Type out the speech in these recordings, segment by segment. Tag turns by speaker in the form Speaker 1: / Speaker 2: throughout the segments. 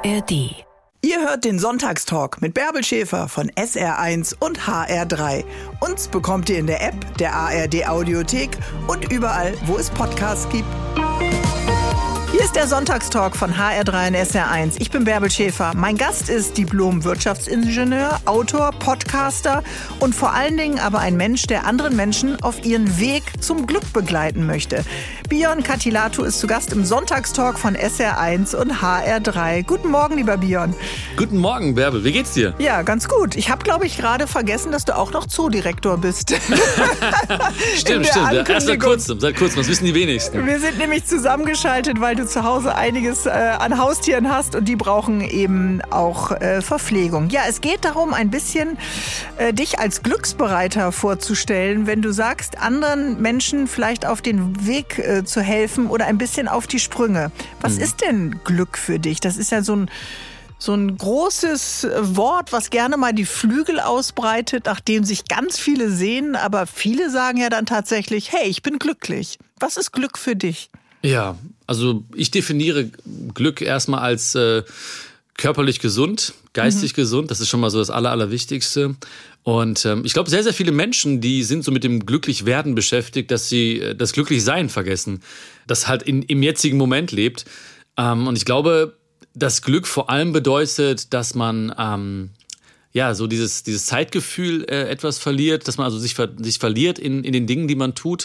Speaker 1: ARD.
Speaker 2: Ihr hört den Sonntagstalk mit Bärbel Schäfer von SR1 und HR3. Uns bekommt ihr in der App, der ARD Audiothek und überall, wo es Podcasts gibt. Hier ist der Sonntagstalk von HR3 und SR1. Ich bin Bärbel Schäfer. Mein Gast ist Diplom-Wirtschaftsingenieur, Autor, Podcaster und vor allen Dingen aber ein Mensch, der anderen Menschen auf ihren Weg zum Glück begleiten möchte. Bion Katilatu ist zu Gast im Sonntagstalk von SR1 und HR3. Guten Morgen, lieber Bion.
Speaker 3: Guten Morgen, Bärbel. Wie geht's dir?
Speaker 2: Ja, ganz gut. Ich habe, glaube ich, gerade vergessen, dass du auch noch Zoodirektor bist.
Speaker 3: Stimmt. Seit kurzem, das wissen die wenigsten.
Speaker 2: Wir sind nämlich zusammengeschaltet, weil du zu Hause einiges an Haustieren hast und die brauchen eben auch Verpflegung. Ja, es geht darum, ein bisschen dich als Glücksbereiter vorzustellen, wenn du sagst, anderen Menschen vielleicht auf den Weg zu helfen oder ein bisschen auf die Sprünge. Was ist denn Glück für dich? Das ist ja so ein großes Wort, was gerne mal die Flügel ausbreitet, nach dem sich ganz viele sehnen, aber viele sagen ja dann tatsächlich, hey, ich bin glücklich. Was ist Glück für dich?
Speaker 3: Ja, also ich definiere Glück erstmal als körperlich gesund, geistig gesund. Das ist schon mal so das Allerwichtigste. Und ich glaube, sehr, sehr viele Menschen, die sind so mit dem Glücklichwerden beschäftigt, dass sie das Glücklichsein vergessen, das halt im jetzigen Moment lebt. Und ich glaube, das Glück vor allem bedeutet, dass man so dieses Zeitgefühl etwas verliert, dass man also sich verliert in den Dingen, die man tut.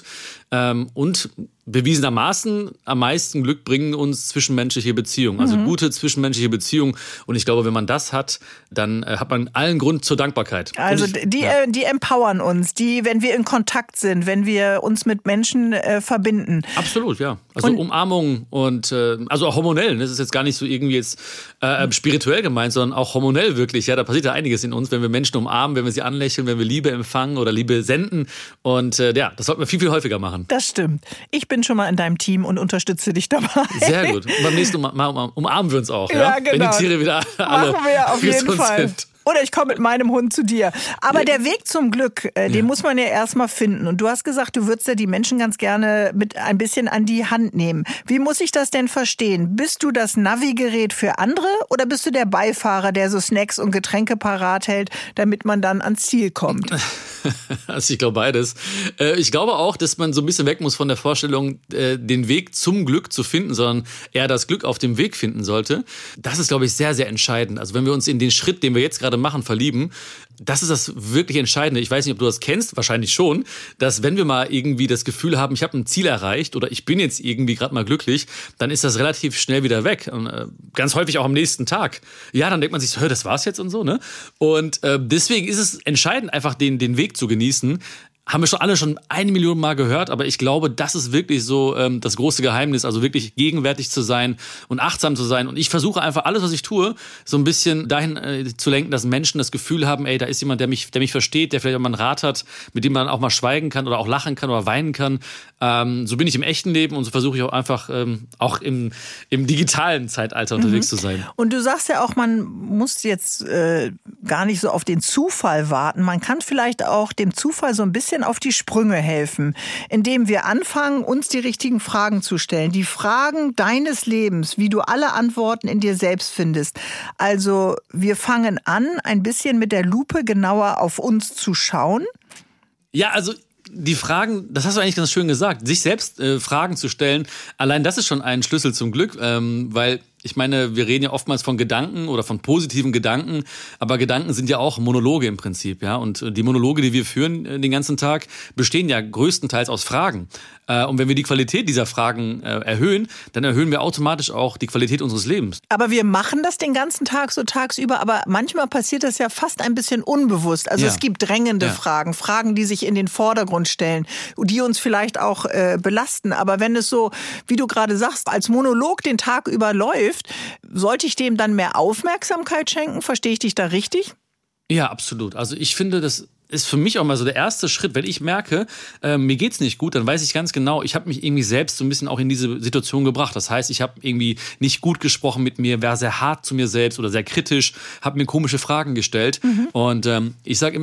Speaker 3: Und bewiesenermaßen am meisten Glück bringen uns zwischenmenschliche Beziehungen, also gute zwischenmenschliche Beziehungen. Und ich glaube, wenn man das hat, dann hat man allen Grund zur Dankbarkeit.
Speaker 2: Also die empowern uns, wenn wir in Kontakt sind, wenn wir uns mit Menschen verbinden.
Speaker 3: Absolut, ja. Also Umarmung und also auch hormonell. Das ist jetzt gar nicht so irgendwie jetzt spirituell gemeint, sondern auch hormonell wirklich. Ja, da passiert ja einiges in uns, wenn wir Menschen umarmen, wenn wir sie anlächeln, wenn wir Liebe empfangen oder Liebe senden. Und das sollten wir viel, viel häufiger machen.
Speaker 2: Das stimmt. Ich bin schon mal in deinem Team und unterstütze dich dabei.
Speaker 3: Sehr gut. Und beim nächsten Mal umarmen wir uns auch, ja?
Speaker 2: Ja, genau.
Speaker 3: Wenn die Tiere wieder alle
Speaker 2: machen wir auf jeden Fall.
Speaker 3: Sind.
Speaker 2: Oder ich komme mit meinem Hund zu dir. Aber der Weg zum Glück, den muss man ja erstmal finden. Und du hast gesagt, du würdest ja die Menschen ganz gerne mit ein bisschen an die Hand nehmen. Wie muss ich das denn verstehen? Bist du das Navigerät für andere oder bist du der Beifahrer, der so Snacks und Getränke parat hält, damit man dann ans Ziel kommt?
Speaker 3: Also ich glaube beides. Ich glaube auch, dass man so ein bisschen weg muss von der Vorstellung, den Weg zum Glück zu finden, sondern eher das Glück auf dem Weg finden sollte. Das ist, glaube ich, sehr, sehr entscheidend. Also wenn wir uns in den Schritt, den wir jetzt gerade machen, verlieben, das ist das wirklich Entscheidende. Ich weiß nicht, ob du das kennst, wahrscheinlich schon, dass wenn wir mal irgendwie das Gefühl haben, ich habe ein Ziel erreicht oder ich bin jetzt irgendwie gerade mal glücklich, dann ist das relativ schnell wieder weg. Und, ganz häufig auch am nächsten Tag. Ja, dann denkt man sich so, das war's jetzt und so, ne? Und deswegen ist es entscheidend, einfach den Weg zu genießen. Haben wir alle schon 1 Million Mal gehört, aber ich glaube, das ist wirklich so das große Geheimnis, also wirklich gegenwärtig zu sein und achtsam zu sein. Und ich versuche einfach alles, was ich tue, so ein bisschen dahin zu lenken, dass Menschen das Gefühl haben, ey, da ist jemand, der mich versteht, der vielleicht auch mal einen Rat hat, mit dem man auch mal schweigen kann oder auch lachen kann oder weinen kann. So bin ich im echten Leben und so versuche ich auch einfach auch im digitalen Zeitalter unterwegs zu sein.
Speaker 2: Und du sagst ja auch, man muss jetzt gar nicht so auf den Zufall warten. Man kann vielleicht auch dem Zufall so ein bisschen auf die Sprünge helfen, indem wir anfangen, uns die richtigen Fragen zu stellen. Die Fragen deines Lebens, wie du alle Antworten in dir selbst findest. Also wir fangen an, ein bisschen mit der Lupe genauer auf uns zu schauen.
Speaker 3: Ja, also die Fragen, das hast du eigentlich ganz schön gesagt, sich selbst Fragen zu stellen, allein das ist schon ein Schlüssel zum Glück, weil ich meine, wir reden ja oftmals von Gedanken oder von positiven Gedanken, aber Gedanken sind ja auch Monologe im Prinzip, ja. Und die Monologe, die wir führen den ganzen Tag, bestehen ja größtenteils aus Fragen. Und wenn wir die Qualität dieser Fragen erhöhen, dann erhöhen wir automatisch auch die Qualität unseres Lebens.
Speaker 2: Aber wir machen das den ganzen Tag so tagsüber, aber manchmal passiert das ja fast ein bisschen unbewusst. Also es gibt drängende Fragen, die sich in den Vordergrund stellen, die uns vielleicht auch belasten. Aber wenn es so, wie du gerade sagst, als Monolog den Tag über läuft, sollte ich dem dann mehr Aufmerksamkeit schenken? Verstehe ich dich da richtig?
Speaker 3: Ja, absolut. Also ich finde, das ist für mich auch mal so der erste Schritt. Wenn ich merke, mir geht's nicht gut, dann weiß ich ganz genau, ich habe mich irgendwie selbst so ein bisschen auch in diese Situation gebracht. Das heißt, ich habe irgendwie nicht gut gesprochen mit mir, war sehr hart zu mir selbst oder sehr kritisch, habe mir komische Fragen gestellt. Und ich sage immer, hey,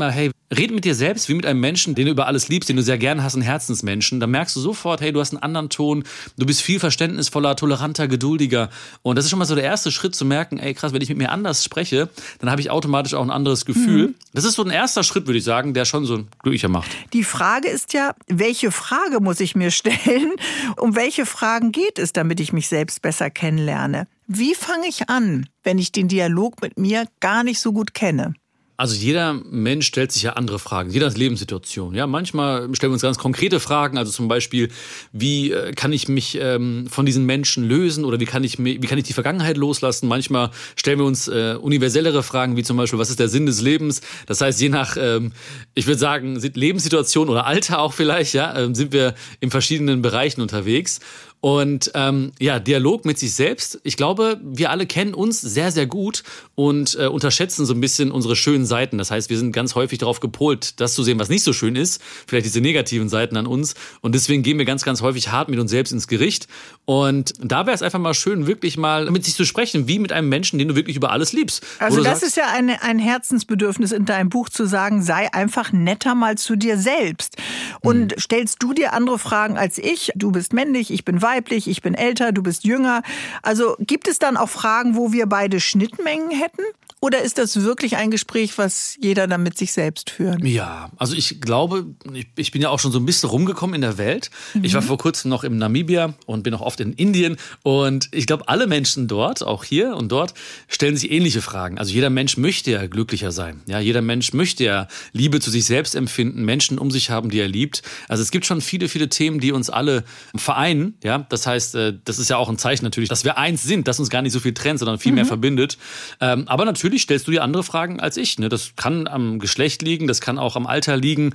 Speaker 3: Red mit dir selbst wie mit einem Menschen, den du über alles liebst, den du sehr gern hast, einen Herzensmenschen. Da merkst du sofort, hey, du hast einen anderen Ton, du bist viel verständnisvoller, toleranter, geduldiger. Und das ist schon mal so der erste Schritt zu merken, ey krass, wenn ich mit mir anders spreche, dann habe ich automatisch auch ein anderes Gefühl. Das ist so ein erster Schritt, würde ich sagen, der schon so glücklicher macht.
Speaker 2: Die Frage ist ja, welche Frage muss ich mir stellen? Um welche Fragen geht es, damit ich mich selbst besser kennenlerne? Wie fange ich an, wenn ich den Dialog mit mir gar nicht so gut kenne?
Speaker 3: Also jeder Mensch stellt sich ja andere Fragen, jeder hat Lebenssituation. Ja, manchmal stellen wir uns ganz konkrete Fragen, also zum Beispiel, wie kann ich mich von diesen Menschen lösen oder wie kann ich die Vergangenheit loslassen? Manchmal stellen wir uns universellere Fragen, wie zum Beispiel, was ist der Sinn des Lebens? Das heißt, je nach, ich würde sagen, Lebenssituation oder Alter auch vielleicht, ja, sind wir in verschiedenen Bereichen unterwegs. Und Dialog mit sich selbst. Ich glaube, wir alle kennen uns sehr, sehr gut und unterschätzen so ein bisschen unsere schönen Seiten. Das heißt, wir sind ganz häufig darauf gepolt, das zu sehen, was nicht so schön ist. Vielleicht diese negativen Seiten an uns. Und deswegen gehen wir ganz, ganz häufig hart mit uns selbst ins Gericht. Und da wäre es einfach mal schön, wirklich mal mit sich zu sprechen, wie mit einem Menschen, den du wirklich über alles liebst.
Speaker 2: Also das ist ja ein Herzensbedürfnis in deinem Buch zu sagen, sei einfach netter mal zu dir selbst. Und stellst du dir andere Fragen als ich? Du bist männlich, ich bin weiblich, ich bin älter, du bist jünger. Also gibt es dann auch Fragen, wo wir beide Schnittmengen hätten? Oder ist das wirklich ein Gespräch, was jeder dann mit sich selbst führt?
Speaker 3: Ja, also ich glaube, ich bin ja auch schon so ein bisschen rumgekommen in der Welt. Ich war vor kurzem noch in Namibia und bin auch oft in Indien. Und ich glaube, alle Menschen dort, auch hier und dort, stellen sich ähnliche Fragen. Also jeder Mensch möchte ja glücklicher sein. Ja, jeder Mensch möchte ja Liebe zu sich selbst empfinden, Menschen um sich haben, die er liebt. Also es gibt schon viele, viele Themen, die uns alle vereinen. Ja, das heißt, das ist ja auch ein Zeichen natürlich, dass wir eins sind, dass uns gar nicht so viel trennt, sondern viel mehr verbindet. Aber natürlich stellst du dir andere Fragen als ich. Ne? Das kann am Geschlecht liegen, das kann auch am Alter liegen.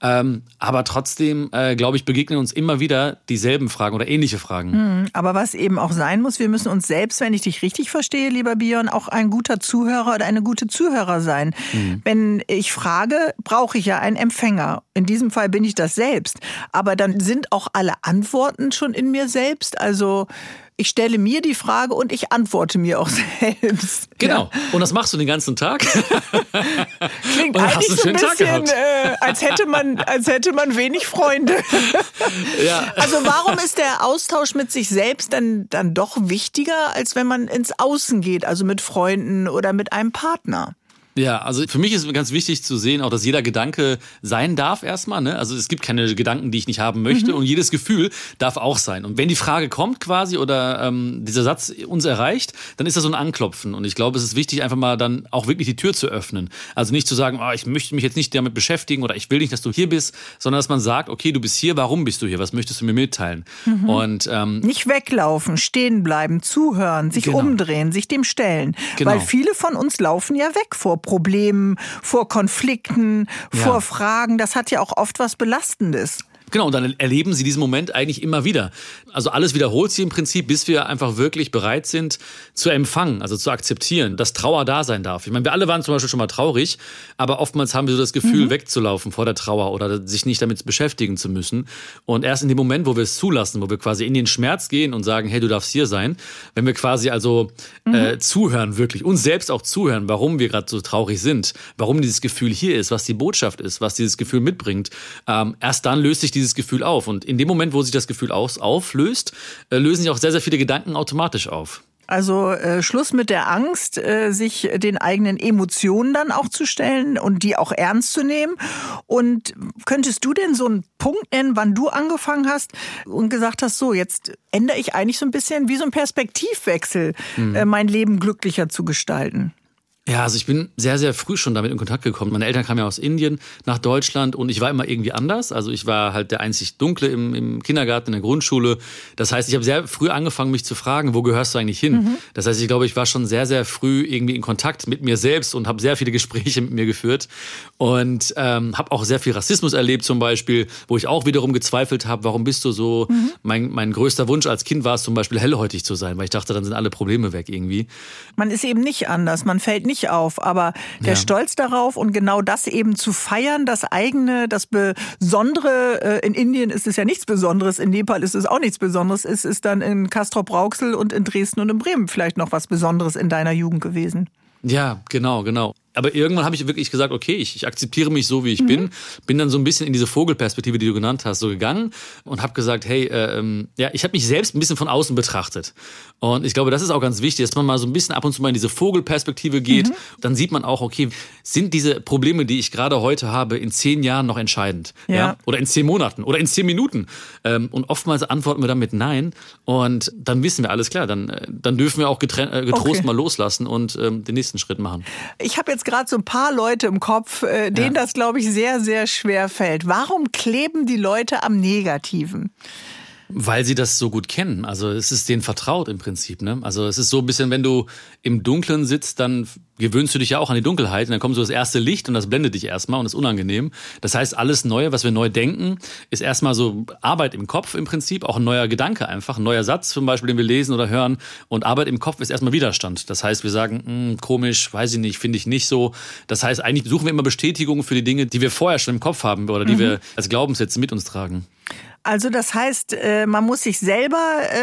Speaker 3: Aber trotzdem, glaube ich, begegnen uns immer wieder dieselben Fragen oder ähnliche Fragen.
Speaker 2: Aber was eben auch sein muss, wir müssen uns selbst, wenn ich dich richtig verstehe, lieber Björn, auch ein guter Zuhörer oder eine gute Zuhörer sein. Wenn ich frage, brauche ich ja einen Empfänger. In diesem Fall bin ich das selbst. Aber dann sind auch alle Antworten schon in mir selbst. Also ich stelle mir die Frage und ich antworte mir auch selbst.
Speaker 3: Genau. Ja. Und das machst du den ganzen Tag.
Speaker 2: Klingt eigentlich so ein bisschen, als hätte man wenig Freunde.
Speaker 3: Ja.
Speaker 2: Also warum ist der Austausch mit sich selbst dann doch wichtiger, als wenn man ins Außen geht, also mit Freunden oder mit einem Partner?
Speaker 3: Ja, also für mich ist ganz wichtig zu sehen, auch dass jeder Gedanke sein darf erstmal. Ne? Also es gibt keine Gedanken, die ich nicht haben möchte und jedes Gefühl darf auch sein. Und wenn die Frage kommt quasi oder dieser Satz uns erreicht, dann ist das so ein Anklopfen. Und ich glaube, es ist wichtig, einfach mal dann auch wirklich die Tür zu öffnen. Also nicht zu sagen, ich möchte mich jetzt nicht damit beschäftigen oder ich will nicht, dass du hier bist, sondern dass man sagt, okay, du bist hier, warum bist du hier? Was möchtest du mir mitteilen? Und
Speaker 2: nicht weglaufen, stehen bleiben, zuhören, sich umdrehen, sich dem stellen. Genau. Weil viele von uns laufen ja weg vor Problemen, vor Konflikten, vor Fragen. Das hat ja auch oft was Belastendes.
Speaker 3: Genau, und dann erleben sie diesen Moment eigentlich immer wieder. Also alles wiederholt sich im Prinzip, bis wir einfach wirklich bereit sind zu empfangen, also zu akzeptieren, dass Trauer da sein darf. Ich meine, wir alle waren zum Beispiel schon mal traurig, aber oftmals haben wir so das Gefühl, wegzulaufen vor der Trauer oder sich nicht damit beschäftigen zu müssen. Und erst in dem Moment, wo wir es zulassen, wo wir quasi in den Schmerz gehen und sagen, hey, du darfst hier sein, wenn wir quasi also zuhören, wirklich, uns selbst auch zuhören, warum wir gerade so traurig sind, warum dieses Gefühl hier ist, was die Botschaft ist, was dieses Gefühl mitbringt, erst dann löst sich dieses Gefühl auf. Und in dem Moment, wo sich das Gefühl auflöst, lösen sich auch sehr, sehr viele Gedanken automatisch auf.
Speaker 2: Also Schluss mit der Angst, sich den eigenen Emotionen dann auch zu stellen und die auch ernst zu nehmen. Und könntest du denn so einen Punkt nennen, wann du angefangen hast und gesagt hast, so jetzt ändere ich eigentlich so ein bisschen wie so ein Perspektivwechsel, mein Leben glücklicher zu gestalten?
Speaker 3: Ja, also ich bin sehr, sehr früh schon damit in Kontakt gekommen. Meine Eltern kamen ja aus Indien nach Deutschland und ich war immer irgendwie anders. Also ich war halt der einzig Dunkle im Kindergarten, in der Grundschule. Das heißt, ich habe sehr früh angefangen, mich zu fragen, wo gehörst du eigentlich hin? Das heißt, ich glaube, ich war schon sehr, sehr früh irgendwie in Kontakt mit mir selbst und habe sehr viele Gespräche mit mir geführt. Und habe auch sehr viel Rassismus erlebt zum Beispiel, wo ich auch wiederum gezweifelt habe, warum bist du so? Mein größter Wunsch als Kind war es zum Beispiel, hellhäutig zu sein, weil ich dachte, dann sind alle Probleme weg irgendwie.
Speaker 2: Man ist eben nicht anders, man fällt nicht auf, aber der Stolz darauf und genau das eben zu feiern, das eigene, das Besondere, in Indien ist es ja nichts Besonderes, in Nepal ist es auch nichts Besonderes, es ist dann in Castrop-Rauxel und in Dresden und in Bremen vielleicht noch was Besonderes in deiner Jugend gewesen.
Speaker 3: Ja, genau. Aber irgendwann habe ich wirklich gesagt, okay, ich akzeptiere mich so, wie ich bin dann so ein bisschen in diese Vogelperspektive, die du genannt hast, so gegangen und habe gesagt, hey, ich habe mich selbst ein bisschen von außen betrachtet. Und ich glaube, das ist auch ganz wichtig, dass man mal so ein bisschen ab und zu mal in diese Vogelperspektive geht. Dann sieht man auch, okay, sind diese Probleme, die ich gerade heute habe, in 10 Jahren noch entscheidend? Ja? Oder in 10 Monaten oder in 10 Minuten? Und oftmals antworten wir damit nein. Und dann wissen wir, alles klar, dann dürfen wir auch getrost mal loslassen und den nächsten Schritt machen.
Speaker 2: Ich habe jetzt gerade so ein paar Leute im Kopf, denen das, glaube ich, sehr, sehr schwer fällt. Warum kleben die Leute am Negativen?
Speaker 3: Weil sie das so gut kennen. Also es ist denen vertraut im Prinzip. Ne? Also es ist so ein bisschen, wenn du im Dunkeln sitzt, dann gewöhnst du dich ja auch an die Dunkelheit. Und dann kommt so das erste Licht und das blendet dich erstmal und ist unangenehm. Das heißt, alles Neue, was wir neu denken, ist erstmal so Arbeit im Kopf im Prinzip. Auch ein neuer Gedanke einfach, ein neuer Satz zum Beispiel, den wir lesen oder hören. Und Arbeit im Kopf ist erstmal Widerstand. Das heißt, wir sagen, komisch, weiß ich nicht, finde ich nicht so. Das heißt, eigentlich suchen wir immer Bestätigung für die Dinge, die wir vorher schon im Kopf haben oder die wir als Glaubenssätze mit uns tragen.
Speaker 2: Also das heißt, man muss sich selber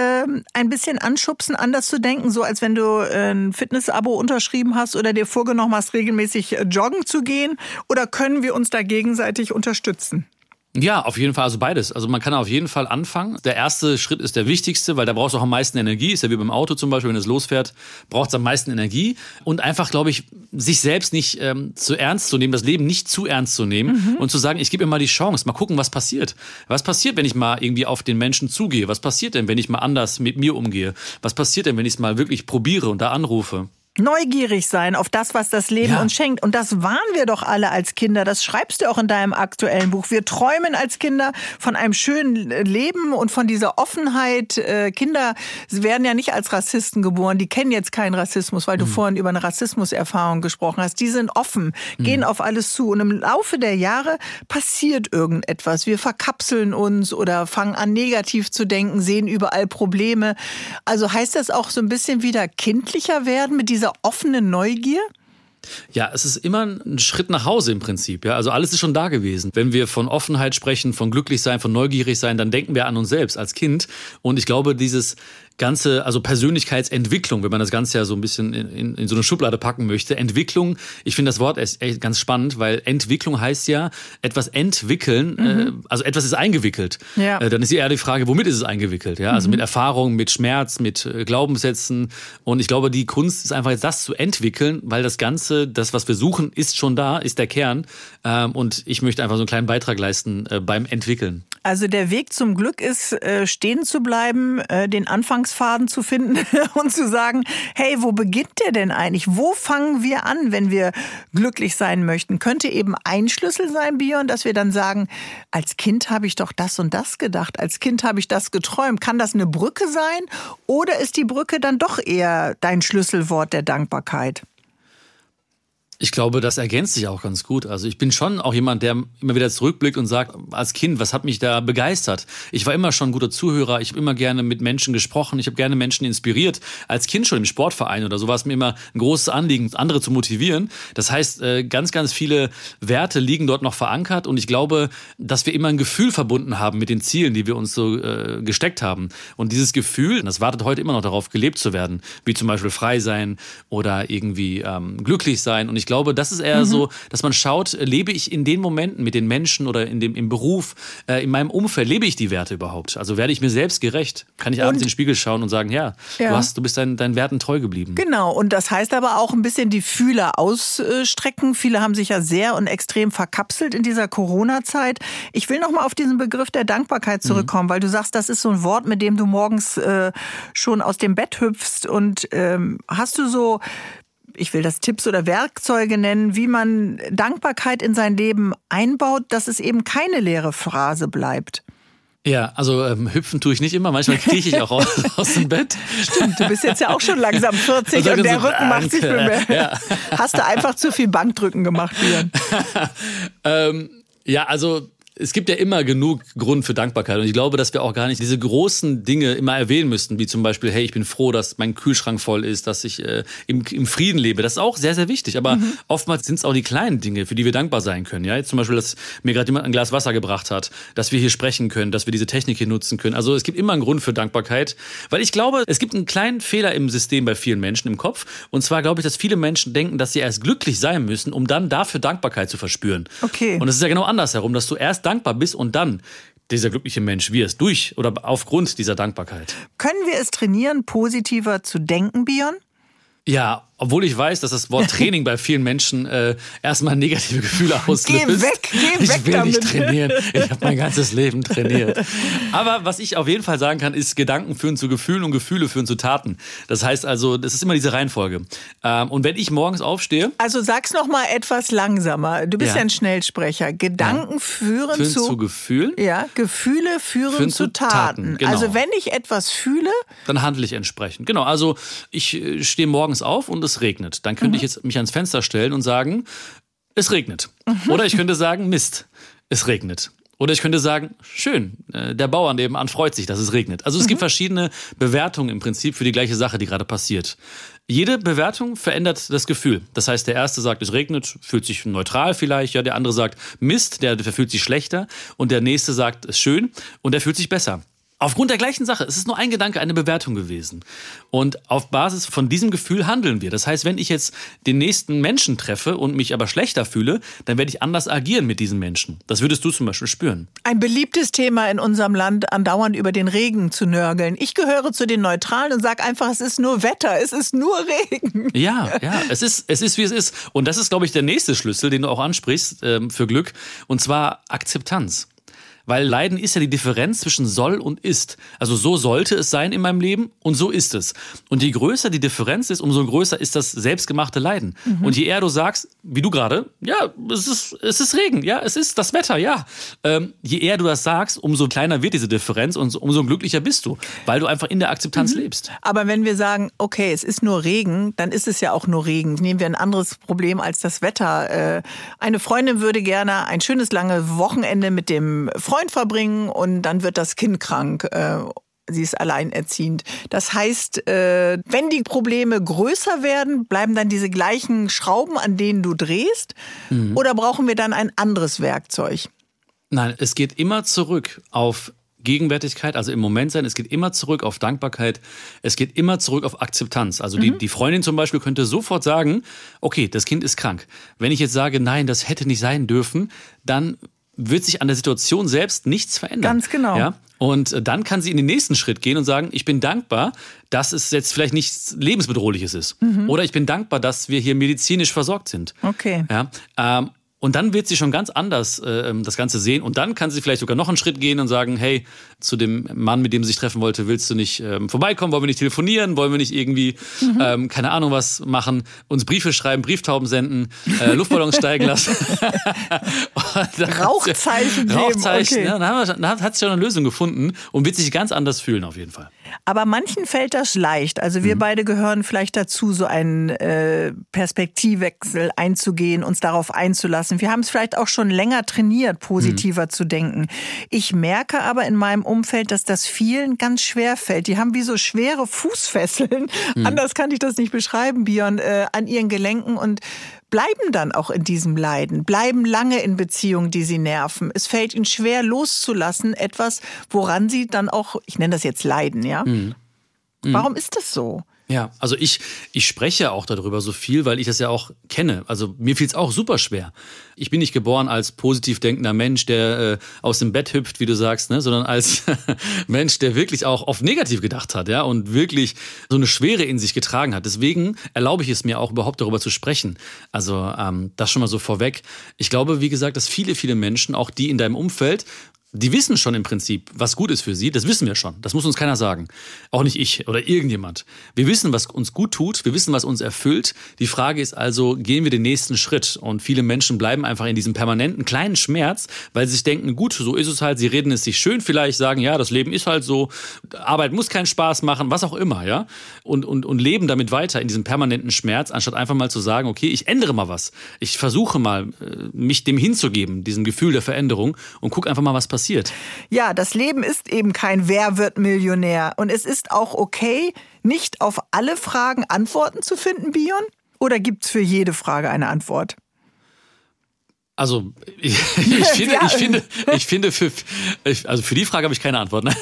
Speaker 2: ein bisschen anschubsen, anders zu denken, so als wenn du ein Fitness-Abo unterschrieben hast oder dir vorgenommen hast, regelmäßig joggen zu gehen. Oder können wir uns da gegenseitig unterstützen?
Speaker 3: Ja, auf jeden Fall, also beides. Also man kann auf jeden Fall anfangen. Der erste Schritt ist der wichtigste, weil da brauchst du auch am meisten Energie. Ist ja wie beim Auto zum Beispiel, wenn es losfährt, braucht es am meisten Energie. Und einfach, glaube ich, sich selbst nicht zu ernst zu nehmen, das Leben nicht zu ernst zu nehmen und zu sagen, ich gebe mir mal die Chance, mal gucken, was passiert. Was passiert, wenn ich mal irgendwie auf den Menschen zugehe? Was passiert denn, wenn ich mal anders mit mir umgehe? Was passiert denn, wenn ich es mal wirklich probiere und da anrufe?
Speaker 2: Neugierig sein auf das, was das Leben uns schenkt. Und das waren wir doch alle als Kinder. Das schreibst du auch in deinem aktuellen Buch. Wir träumen als Kinder von einem schönen Leben und von dieser Offenheit. Kinder werden ja nicht als Rassisten geboren. Die kennen jetzt keinen Rassismus, weil du vorhin über eine Rassismuserfahrung gesprochen hast. Die sind offen, gehen auf alles zu. Und im Laufe der Jahre passiert irgendetwas. Wir verkapseln uns oder fangen an, negativ zu denken, sehen überall Probleme. Also heißt das auch so ein bisschen wieder kindlicher werden mit dieser offene Neugier?
Speaker 3: Ja, es ist immer ein Schritt nach Hause im Prinzip. Ja? Also alles ist schon da gewesen. Wenn wir von Offenheit sprechen, von glücklich sein, von neugierig sein, dann denken wir an uns selbst als Kind. Und ich glaube, dieses ganze, also Persönlichkeitsentwicklung, wenn man das Ganze ja so ein bisschen in so eine Schublade packen möchte. Entwicklung, ich finde das Wort echt ganz spannend, weil Entwicklung heißt ja etwas entwickeln, also etwas ist eingewickelt. Ja. Dann ist eher die Frage, womit ist es eingewickelt? Ja? Also mit Erfahrung, mit Schmerz, mit Glaubenssätzen. Und ich glaube, die Kunst ist einfach jetzt das zu entwickeln, weil das Ganze, das, was wir suchen, ist schon da, ist der Kern. Und ich möchte einfach so einen kleinen Beitrag leisten beim Entwickeln.
Speaker 2: Also der Weg zum Glück ist, stehen zu bleiben, den Anfangsfaden zu finden und zu sagen, hey, wo beginnt der denn eigentlich? Wo fangen wir an, wenn wir glücklich sein möchten? Könnte eben ein Schlüssel sein, Björn, dass wir dann sagen, als Kind habe ich doch das und das gedacht, als Kind habe ich das geträumt. Kann das eine Brücke sein oder ist die Brücke dann doch eher dein Schlüsselwort der Dankbarkeit?
Speaker 3: Ich glaube, das ergänzt sich auch ganz gut. Also ich bin schon auch jemand, der immer wieder zurückblickt und sagt, als Kind, was hat mich da begeistert? Ich war immer schon ein guter Zuhörer, ich habe immer gerne mit Menschen gesprochen, ich habe gerne Menschen inspiriert. Als Kind schon im Sportverein oder so war es mir immer ein großes Anliegen, andere zu motivieren. Das heißt, ganz, ganz viele Werte liegen dort noch verankert und ich glaube, dass wir immer ein Gefühl verbunden haben mit den Zielen, die wir uns so gesteckt haben. Und dieses Gefühl, das wartet heute immer noch darauf, gelebt zu werden, wie zum Beispiel frei sein oder irgendwie glücklich sein. Und ich glaube, das ist eher so, dass man schaut, lebe ich in den Momenten mit den Menschen oder im Beruf, in meinem Umfeld, lebe ich die Werte überhaupt? Also werde ich mir selbst gerecht? Kann ich abends in den Spiegel schauen und sagen, du bist deinen Werten treu geblieben.
Speaker 2: Genau, und das heißt aber auch ein bisschen die Fühler ausstrecken. Viele haben sich ja sehr und extrem verkapselt in dieser Corona-Zeit. Ich will noch mal auf diesen Begriff der Dankbarkeit zurückkommen, weil du sagst, das ist so ein Wort, mit dem du morgens schon aus dem Bett hüpfst. Und hast du so, ich will das Tipps oder Werkzeuge nennen, wie man Dankbarkeit in sein Leben einbaut, dass es eben keine leere Phrase bleibt?
Speaker 3: Ja, also hüpfen tue ich nicht immer. Manchmal krieche ich auch aus dem Bett.
Speaker 2: Stimmt, du bist jetzt ja auch schon langsam 40 und der so, Rücken macht sich bemerkbar. Ja. Hast du einfach zu viel Bankdrücken gemacht, Björn?
Speaker 3: Ja, also Es gibt ja immer genug Grund für Dankbarkeit und ich glaube, dass wir auch gar nicht diese großen Dinge immer erwähnen müssten, wie zum Beispiel, hey, ich bin froh, dass mein Kühlschrank voll ist, dass ich im Frieden lebe. Das ist auch sehr, sehr wichtig, aber oftmals sind es auch die kleinen Dinge, für die wir dankbar sein können. Ja? Jetzt zum Beispiel, dass mir gerade jemand ein Glas Wasser gebracht hat, dass wir hier sprechen können, dass wir diese Technik hier nutzen können. Also es gibt immer einen Grund für Dankbarkeit, weil ich glaube, es gibt einen kleinen Fehler im System bei vielen Menschen im Kopf und zwar glaube ich, dass viele Menschen denken, dass sie erst glücklich sein müssen, um dann dafür Dankbarkeit zu verspüren.
Speaker 2: Okay.
Speaker 3: Und es ist ja genau andersherum, dass du erst dankbar bist und dann dieser glückliche Mensch wirst, durch oder aufgrund dieser Dankbarkeit.
Speaker 2: Können wir es trainieren, positiver zu denken, Björn?
Speaker 3: Ja, obwohl ich weiß, dass das Wort Training bei vielen Menschen erstmal negative Gefühle auslöst.
Speaker 2: Geh weg
Speaker 3: ich will
Speaker 2: damit.
Speaker 3: nicht trainieren. Ich habe mein ganzes Leben trainiert. Aber was ich auf jeden Fall sagen kann, ist, Gedanken führen zu Gefühlen und Gefühle führen zu Taten. Das heißt also, das ist immer diese Reihenfolge. Und wenn ich morgens aufstehe...
Speaker 2: Also sag's noch mal etwas langsamer. Du bist ja ein Schnellsprecher. Gedanken führen zu
Speaker 3: Gefühlen.
Speaker 2: Ja, Gefühle führen zu Taten.
Speaker 3: Genau.
Speaker 2: Also wenn ich etwas fühle...
Speaker 3: Dann handle ich entsprechend. Genau, also ich stehe morgens auf und es regnet. Dann könnte ich jetzt mich ans Fenster stellen und sagen, es regnet. Oder ich könnte sagen, Mist, es regnet. Oder ich könnte sagen, schön, der Bauer nebenan freut sich, dass es regnet. Also es gibt verschiedene Bewertungen im Prinzip für die gleiche Sache, die gerade passiert. Jede Bewertung verändert das Gefühl. Das heißt, der erste sagt, es regnet, fühlt sich neutral vielleicht. Ja, der andere sagt, Mist, der fühlt sich schlechter. Und der nächste sagt, es ist schön und der fühlt sich besser. Aufgrund der gleichen Sache. Es ist nur ein Gedanke, eine Bewertung gewesen. Und auf Basis von diesem Gefühl handeln wir. Das heißt, wenn ich jetzt den nächsten Menschen treffe und mich aber schlechter fühle, dann werde ich anders agieren mit diesen Menschen. Das würdest du zum Beispiel spüren.
Speaker 2: Ein beliebtes Thema in unserem Land, andauernd über den Regen zu nörgeln. Ich gehöre zu den Neutralen und sage einfach, es ist nur Wetter, es ist nur Regen.
Speaker 3: Ja, es ist, wie es ist. Und das ist, glaube ich, der nächste Schlüssel, den du auch ansprichst für Glück. Und zwar Akzeptanz. Weil Leiden ist ja die Differenz zwischen soll und ist. Also so sollte es sein in meinem Leben und so ist es. Und je größer die Differenz ist, umso größer ist das selbstgemachte Leiden. Und je eher du sagst, wie du gerade, ja, es ist Regen, ja, es ist das Wetter, ja. Je eher du das sagst, umso kleiner wird diese Differenz und umso glücklicher bist du, weil du einfach in der Akzeptanz lebst.
Speaker 2: Aber wenn wir sagen, okay, es ist nur Regen, dann ist es ja auch nur Regen. Nehmen wir ein anderes Problem als das Wetter. Eine Freundin würde gerne ein schönes langes Wochenende mit dem Freund verbringen und dann wird das Kind krank. Sie ist alleinerziehend. Das heißt, wenn die Probleme größer werden, bleiben dann diese gleichen Schrauben, an denen du drehst? Oder brauchen wir dann ein anderes Werkzeug?
Speaker 3: Nein, es geht immer zurück auf Gegenwärtigkeit, also im Moment sein. Es geht immer zurück auf Dankbarkeit. Es geht immer zurück auf Akzeptanz. Also die Freundin zum Beispiel könnte sofort sagen, okay, das Kind ist krank. Wenn ich jetzt sage, nein, das hätte nicht sein dürfen, dann wird sich an der Situation selbst nichts verändern.
Speaker 2: Ganz genau.
Speaker 3: Ja? Und dann kann sie in den nächsten Schritt gehen und sagen, ich bin dankbar, dass es jetzt vielleicht nichts Lebensbedrohliches ist. Oder ich bin dankbar, dass wir hier medizinisch versorgt sind.
Speaker 2: Okay.
Speaker 3: Ja? Und dann wird sie schon ganz anders das Ganze sehen. Und dann kann sie vielleicht sogar noch einen Schritt gehen und sagen, hey, zu dem Mann, mit dem sie sich treffen wollte, willst du nicht vorbeikommen? Wollen wir nicht telefonieren? Wollen wir nicht irgendwie, keine Ahnung was machen? Uns Briefe schreiben, Brieftauben senden, Luftballons steigen lassen.
Speaker 2: Rauchzeichen geben.
Speaker 3: Rauchzeichen,
Speaker 2: okay.
Speaker 3: ja, dann hat sie schon eine Lösung gefunden und wird sich ganz anders fühlen auf jeden Fall.
Speaker 2: Aber manchen fällt das leicht. Also wir beide gehören vielleicht dazu, so einen Perspektivwechsel einzugehen, uns darauf einzulassen. Wir haben es vielleicht auch schon länger trainiert, positiver zu denken. Ich merke aber in meinem Umfeld, dass das vielen ganz schwer fällt. Die haben wie so schwere Fußfesseln, anders kann ich das nicht beschreiben, Björn, an ihren Gelenken und bleiben dann auch in diesem Leiden, bleiben lange in Beziehungen, die sie nerven. Es fällt ihnen schwer loszulassen, etwas, woran sie dann auch, ich nenne das jetzt Leiden, ja? Warum ist das so?
Speaker 3: Ja, also ich spreche auch darüber so viel, weil ich das ja auch kenne. Also mir fiel es auch super schwer. Ich bin nicht geboren als positiv denkender Mensch, der aus dem Bett hüpft, wie du sagst, ne, sondern als Mensch, der wirklich auch oft negativ gedacht hat, ja, und wirklich so eine Schwere in sich getragen hat. Deswegen erlaube ich es mir auch überhaupt darüber zu sprechen. Also das schon mal so vorweg. Ich glaube, wie gesagt, dass viele Menschen, auch die in deinem Umfeld, Die wissen schon im Prinzip, was gut ist für sie. Das wissen wir schon. Das muss uns keiner sagen. Auch nicht ich oder irgendjemand. Wir wissen, was uns gut tut. Wir wissen, was uns erfüllt. Die Frage ist also, gehen wir den nächsten Schritt? Und viele Menschen bleiben einfach in diesem permanenten kleinen Schmerz, weil sie sich denken, gut, so ist es halt. Sie reden es sich schön vielleicht, sagen, ja, das Leben ist halt so. Arbeit muss keinen Spaß machen, was auch immer, ja. Und leben damit weiter in diesem permanenten Schmerz, anstatt einfach mal zu sagen, okay, ich ändere mal was. Ich versuche mal, mich dem hinzugeben, diesem Gefühl der Veränderung und guck einfach mal, was passiert.
Speaker 2: Ja, das Leben ist eben kein Wer wird Millionär. Und es ist auch okay, nicht auf alle Fragen Antworten zu finden, Bion? Oder gibt's für jede Frage eine Antwort?
Speaker 3: Also ich finde, für die Frage habe ich keine Antwort. Ne?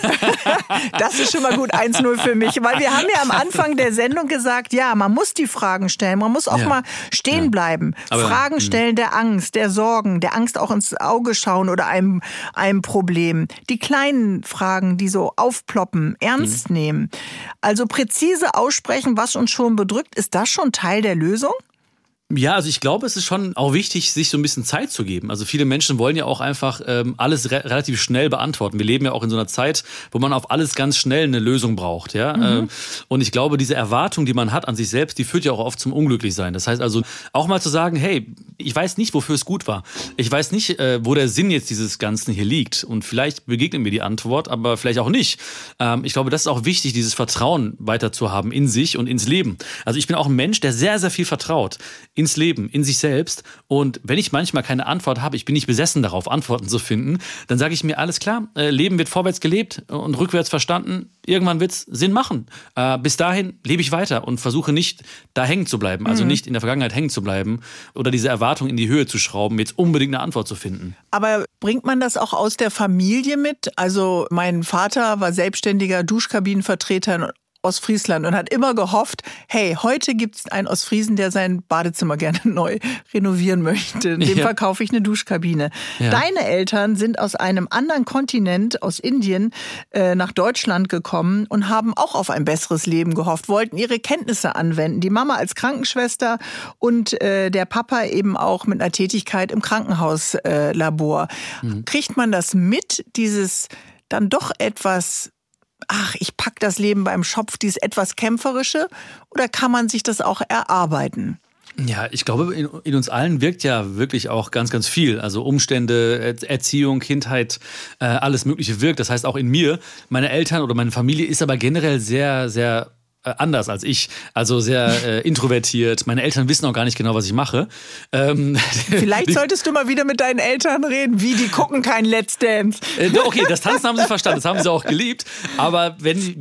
Speaker 2: Das ist schon mal gut, 1-0 für mich. Weil wir haben ja am Anfang der Sendung gesagt, ja, man muss die Fragen stellen, man muss auch mal stehen bleiben. Aber, Fragen stellen der Angst, der Sorgen, der Angst auch ins Auge schauen oder einem Problem. Die kleinen Fragen, die so aufploppen, ernst nehmen. Also präzise aussprechen, was uns schon bedrückt, ist das schon Teil der Lösung?
Speaker 3: Ja, also ich glaube, es ist schon auch wichtig, sich so ein bisschen Zeit zu geben. Also viele Menschen wollen ja auch einfach alles relativ schnell beantworten. Wir leben ja auch in so einer Zeit, wo man auf alles ganz schnell eine Lösung braucht. Ja? Und ich glaube, diese Erwartung, die man hat an sich selbst, die führt ja auch oft zum Unglücklichsein. Das heißt also auch mal zu sagen, hey, ich weiß nicht, wofür es gut war. Ich weiß nicht, wo der Sinn jetzt dieses Ganzen hier liegt. Und vielleicht begegnet mir die Antwort, aber vielleicht auch nicht. Ich glaube, das ist auch wichtig, dieses Vertrauen weiter zu haben in sich und ins Leben. Also ich bin auch ein Mensch, der sehr, sehr viel vertraut. Ins Leben, in sich selbst. Und wenn ich manchmal keine Antwort habe, ich bin nicht besessen darauf, Antworten zu finden, dann sage ich mir, alles klar, Leben wird vorwärts gelebt und rückwärts verstanden. Irgendwann wird es Sinn machen. Bis dahin lebe ich weiter und versuche nicht da hängen zu bleiben, also nicht in der Vergangenheit hängen zu bleiben oder diese Erwartung in die Höhe zu schrauben, jetzt unbedingt eine Antwort zu finden.
Speaker 2: Aber bringt man das auch aus der Familie mit? Also mein Vater war selbstständiger Duschkabinenvertreter in Ostfriesland und hat immer gehofft, hey, heute gibt es einen Ostfriesen, der sein Badezimmer gerne neu renovieren möchte. Dem verkaufe ich eine Duschkabine. Ja. Deine Eltern sind aus einem anderen Kontinent, aus Indien, nach Deutschland gekommen und haben auch auf ein besseres Leben gehofft, wollten ihre Kenntnisse anwenden. Die Mama als Krankenschwester und der Papa eben auch mit einer Tätigkeit im Krankenhauslabor. Kriegt man das mit, dieses dann doch etwas ich pack das Leben beim Schopf, dieses etwas Kämpferische, oder kann man sich das auch erarbeiten?
Speaker 3: Ja, ich glaube, in uns allen wirkt ja wirklich auch ganz, ganz viel. Also Umstände, Erziehung, Kindheit, alles Mögliche wirkt. Das heißt auch in mir, meine Eltern oder meine Familie ist aber generell sehr, sehr anders als ich, also sehr introvertiert. Meine Eltern wissen auch gar nicht genau, was ich mache.
Speaker 2: Vielleicht solltest du mal wieder mit deinen Eltern reden, die gucken kein Let's Dance.
Speaker 3: Okay, das Tanzen haben sie verstanden, das haben sie auch geliebt. Aber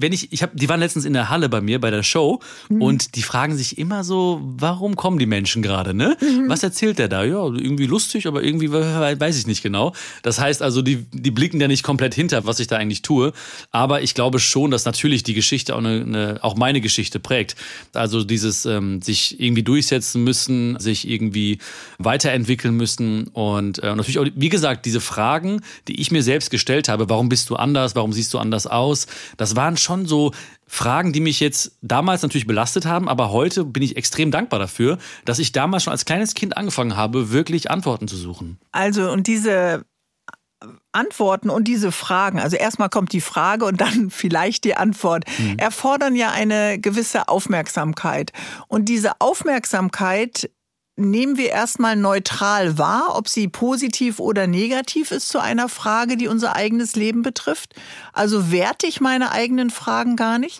Speaker 3: die waren letztens in der Halle bei mir, bei der Show, und die fragen sich immer so, warum kommen die Menschen gerade, ne? Was erzählt der da? Ja, irgendwie lustig, aber irgendwie weiß ich nicht genau. Das heißt also, die blicken da nicht komplett hinter, was ich da eigentlich tue. Aber ich glaube schon, dass natürlich die Geschichte auch meine Geschichte prägt. Also dieses sich irgendwie durchsetzen müssen, sich irgendwie weiterentwickeln müssen und natürlich auch, wie gesagt, diese Fragen, die ich mir selbst gestellt habe, warum bist du anders, warum siehst du anders aus, das waren schon so Fragen, die mich jetzt damals natürlich belastet haben, aber heute bin ich extrem dankbar dafür, dass ich damals schon als kleines Kind angefangen habe, wirklich Antworten zu suchen.
Speaker 2: Also und diese Antworten und diese Fragen, also erstmal kommt die Frage und dann vielleicht die Antwort, erfordern ja eine gewisse Aufmerksamkeit. Und diese Aufmerksamkeit nehmen wir erstmal neutral wahr, ob sie positiv oder negativ ist zu einer Frage, die unser eigenes Leben betrifft. Also werte ich meine eigenen Fragen gar nicht?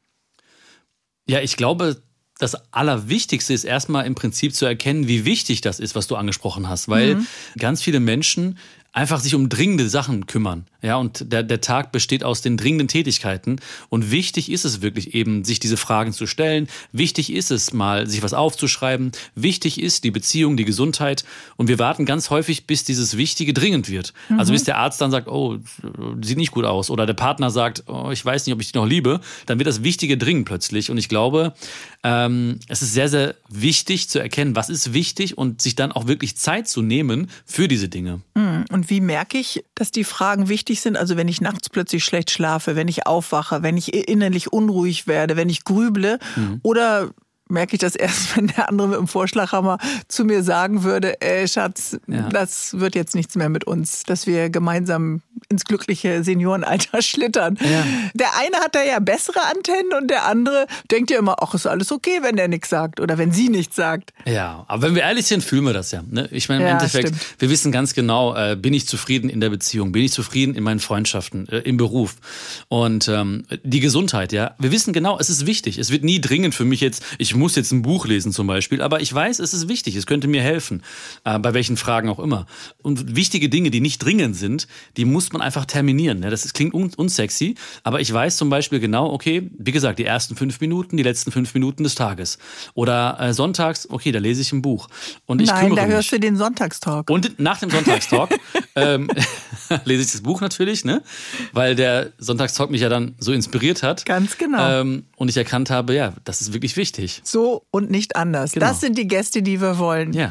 Speaker 3: Ja, ich glaube, das Allerwichtigste ist erstmal im Prinzip zu erkennen, wie wichtig das ist, was du angesprochen hast. Weil ganz viele Menschen einfach sich um dringende Sachen kümmern. Ja, und der Tag besteht aus den dringenden Tätigkeiten. Und wichtig ist es wirklich eben, sich diese Fragen zu stellen. Wichtig ist es mal, sich was aufzuschreiben. Wichtig ist die Beziehung, die Gesundheit. Und wir warten ganz häufig, bis dieses Wichtige dringend wird. Also bis der Arzt dann sagt, oh, sieht nicht gut aus. Oder der Partner sagt, oh, ich weiß nicht, ob ich dich noch liebe. Dann wird das Wichtige dringend plötzlich. Und ich glaube, es ist sehr, sehr wichtig zu erkennen, was ist wichtig und sich dann auch wirklich Zeit zu nehmen für diese Dinge.
Speaker 2: Und wie merke ich, dass die Fragen wichtig sind? Also wenn ich nachts plötzlich schlecht schlafe, wenn ich aufwache, wenn ich innerlich unruhig werde, wenn ich grüble oder merke ich das erst, wenn der andere mit dem Vorschlaghammer zu mir sagen würde, Schatz, das wird jetzt nichts mehr mit uns, dass wir gemeinsam ins glückliche Seniorenalter schlittern. Ja. Der eine hat da ja bessere Antennen und der andere denkt ja immer, ach, ist alles okay, wenn der nichts sagt oder wenn sie nichts sagt.
Speaker 3: Ja, aber wenn wir ehrlich sind, fühlen wir das ja. Ne? Ich meine, im Endeffekt, wir wissen ganz genau, bin ich zufrieden in der Beziehung, bin ich zufrieden in meinen Freundschaften, im Beruf und die Gesundheit, ja. Wir wissen genau, es ist wichtig. Es wird nie dringend für mich jetzt, ich muss jetzt ein Buch lesen zum Beispiel, aber ich weiß, es ist wichtig, es könnte mir helfen, bei welchen Fragen auch immer. Und wichtige Dinge, die nicht dringend sind, die muss man einfach terminieren. Ne? Das klingt unsexy, aber ich weiß zum Beispiel genau, okay, wie gesagt, die ersten 5 Minuten, die letzten 5 Minuten des Tages. Oder sonntags, okay, da lese ich ein Buch. Und ich kümmere mich.
Speaker 2: Nein, da hörst du den Sonntagstalk.
Speaker 3: Und nach dem Sonntagstalk lese ich das Buch natürlich, ne? Weil der Sonntagstalk mich ja dann so inspiriert hat.
Speaker 2: Ganz genau.
Speaker 3: Und ich erkannt habe, ja, das ist wirklich wichtig.
Speaker 2: So und nicht anders. Genau. Das sind die Gäste, die wir wollen.
Speaker 3: Ja.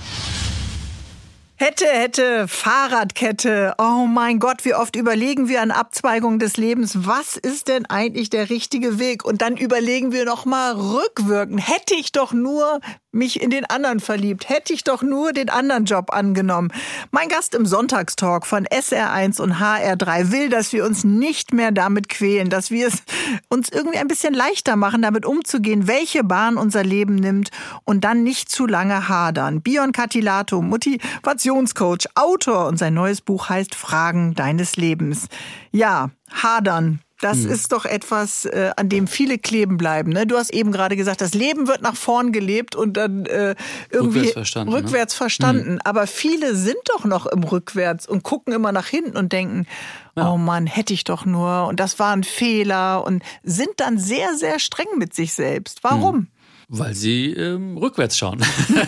Speaker 2: Hätte, Fahrradkette. Oh mein Gott, wie oft überlegen wir an Abzweigungen des Lebens, was ist denn eigentlich der richtige Weg? Und dann überlegen wir noch mal rückwirkend. Hätte ich doch nur mich in den anderen verliebt, hätte ich doch nur den anderen Job angenommen. Mein Gast im Sonntagstalk von SR1 und HR3 will, dass wir uns nicht mehr damit quälen, dass wir es uns irgendwie ein bisschen leichter machen, damit umzugehen, welche Bahn unser Leben nimmt und dann nicht zu lange hadern. Bion Katilato, Motivationscoach, Autor und sein neues Buch heißt Fragen deines Lebens. Ja, hadern. Das ist doch etwas, an dem viele kleben bleiben. Ne? Du hast eben gerade gesagt, das Leben wird nach vorn gelebt und dann irgendwie rückwärts verstanden. Aber viele sind doch noch im Rückwärts und gucken immer nach hinten und denken, oh Mann, hätte ich doch nur und das war ein Fehler und sind dann sehr, sehr streng mit sich selbst. Warum?
Speaker 3: Weil sie rückwärts schauen.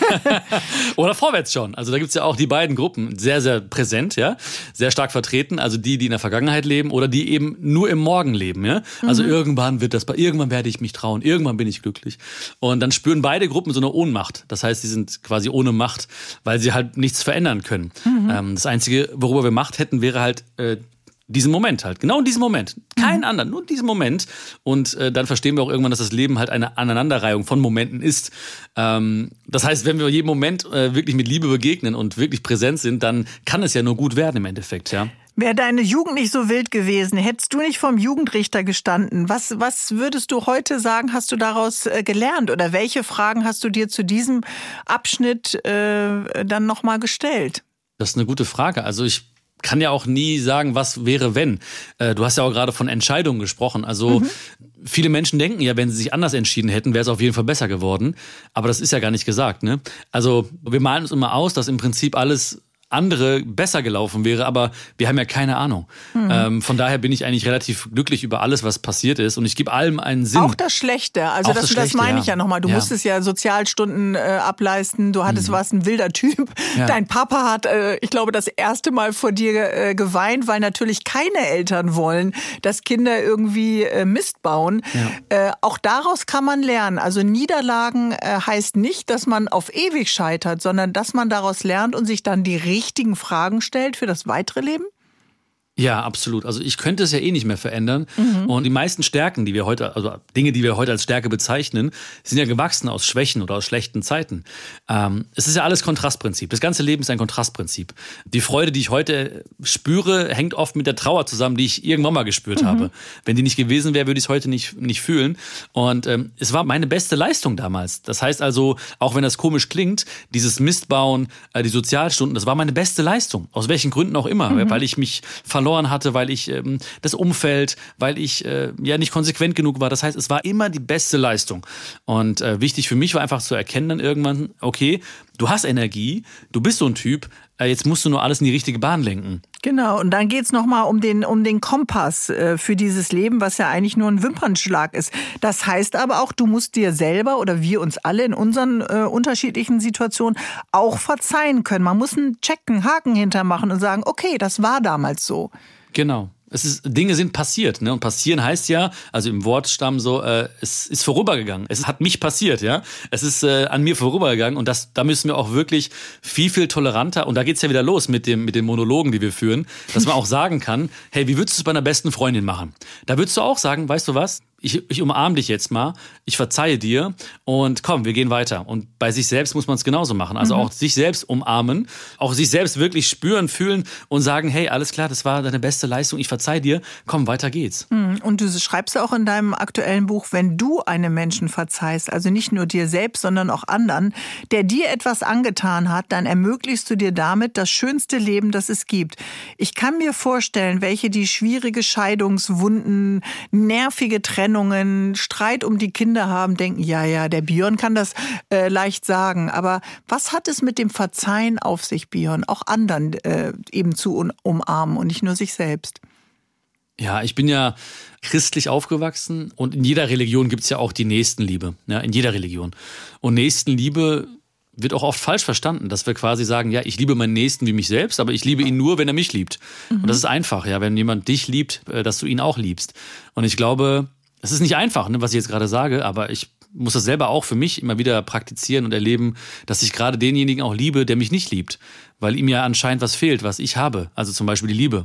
Speaker 3: Oder vorwärts schauen. Also da gibt's ja auch die beiden Gruppen sehr, sehr präsent, ja, sehr stark vertreten. Also die in der Vergangenheit leben oder die eben nur im Morgen leben, ja. Also irgendwann werde ich mich trauen, irgendwann bin ich glücklich. Und dann spüren beide Gruppen so eine Ohnmacht. Das heißt, sie sind quasi ohne Macht, weil sie halt nichts verändern können. Das Einzige, worüber wir Macht hätten, wäre halt diesen Moment halt, genau in diesem Moment. Keinen anderen, nur diesen Moment. Und dann verstehen wir auch irgendwann, dass das Leben halt eine Aneinanderreihung von Momenten ist. Das heißt, wenn wir jedem Moment wirklich mit Liebe begegnen und wirklich präsent sind, dann kann es ja nur gut werden im Endeffekt, ja.
Speaker 2: Wäre deine Jugend nicht so wild gewesen, hättest du nicht vom Jugendrichter gestanden, was würdest du heute sagen, hast du daraus gelernt? Oder welche Fragen hast du dir zu diesem Abschnitt dann nochmal gestellt?
Speaker 3: Das ist eine gute Frage. Also ich kann ja auch nie sagen, was wäre, wenn. Du hast ja auch gerade von Entscheidungen gesprochen. Also viele Menschen denken ja, wenn sie sich anders entschieden hätten, wäre es auf jeden Fall besser geworden. Aber das ist ja gar nicht gesagt, ne? Also wir malen uns immer aus, dass im Prinzip alles andere besser gelaufen wäre, aber wir haben ja keine Ahnung. Von daher bin ich eigentlich relativ glücklich über alles, was passiert ist und ich gebe allem einen Sinn.
Speaker 2: Auch das Schlechte, also das meine ich ja nochmal. Du musstest ja Sozialstunden ableisten, du warst ein wilder Typ. Ja. Dein Papa hat, ich glaube, das erste Mal vor dir geweint, weil natürlich keine Eltern wollen, dass Kinder irgendwie Mist bauen. Ja. Auch daraus kann man lernen. Also Niederlagen heißt nicht, dass man auf ewig scheitert, sondern dass man daraus lernt und sich dann die richtigen Fragen stellt für das weitere Leben?
Speaker 3: Ja, absolut. Also ich könnte es ja eh nicht mehr verändern. Und die meisten Stärken, die wir heute, also Dinge, die wir heute als Stärke bezeichnen, sind ja gewachsen aus Schwächen oder aus schlechten Zeiten. Es ist ja alles Kontrastprinzip. Das ganze Leben ist ein Kontrastprinzip. Die Freude, die ich heute spüre, hängt oft mit der Trauer zusammen, die ich irgendwann mal gespürt habe. Wenn die nicht gewesen wäre, würde ich es heute nicht fühlen. Und es war meine beste Leistung damals. Das heißt also, auch wenn das komisch klingt, dieses Mistbauen, die Sozialstunden, das war meine beste Leistung. Aus welchen Gründen auch immer. Weil ich mich verloren hatte, weil ich das Umfeld, weil ich nicht konsequent genug war. Das heißt, es war immer die beste Leistung. Und wichtig für mich war einfach zu erkennen dann irgendwann, okay, du hast Energie, du bist so ein Typ, jetzt musst du nur alles in die richtige Bahn lenken.
Speaker 2: Genau, und dann geht's nochmal um den Kompass für dieses Leben, was ja eigentlich nur ein Wimpernschlag ist. Das heißt aber auch, du musst dir selber oder wir uns alle in unseren unterschiedlichen Situationen auch verzeihen können. Man muss einen Haken hintermachen und sagen, okay, das war damals so.
Speaker 3: Genau. Dinge sind passiert, ne? Und passieren heißt ja, also im Wortstamm so, es ist vorübergegangen. Es hat mich passiert, ja. Es ist an mir vorübergegangen und da müssen wir auch wirklich viel, viel toleranter, und da geht's ja wieder los mit den Monologen, die wir führen, dass man auch sagen kann, hey, wie würdest du es bei einer besten Freundin machen? Da würdest du auch sagen, weißt du was? ich umarme dich jetzt mal, ich verzeihe dir und komm, wir gehen weiter. Und bei sich selbst muss man es genauso machen. Also auch sich selbst umarmen, auch sich selbst wirklich spüren, fühlen und sagen, hey, alles klar, das war deine beste Leistung, ich verzeihe dir, komm, weiter geht's.
Speaker 2: Und du schreibst auch in deinem aktuellen Buch, wenn du einem Menschen verzeihst, also nicht nur dir selbst, sondern auch anderen, der dir etwas angetan hat, dann ermöglichst du dir damit das schönste Leben, das es gibt. Ich kann mir vorstellen, welche die schwierige Scheidungswunden, nervige Trennungen, Streit um die Kinder haben, denken, ja, der Björn kann das leicht sagen. Aber was hat es mit dem Verzeihen auf sich, Björn, auch anderen eben zu umarmen und nicht nur sich selbst?
Speaker 3: Ja, ich bin ja christlich aufgewachsen und in jeder Religion gibt's ja auch die Nächstenliebe, ja, in jeder Religion. Und Nächstenliebe wird auch oft falsch verstanden, dass wir quasi sagen, ja, ich liebe meinen Nächsten wie mich selbst, aber ich liebe ihn nur, wenn er mich liebt. Und das ist einfach, ja, wenn jemand dich liebt, dass du ihn auch liebst. Und ich glaube, es ist nicht einfach, ne, was ich jetzt gerade sage, aber ich muss das selber auch für mich immer wieder praktizieren und erleben, dass ich gerade denjenigen auch liebe, der mich nicht liebt. Weil ihm ja anscheinend was fehlt, was ich habe. Also zum Beispiel die Liebe.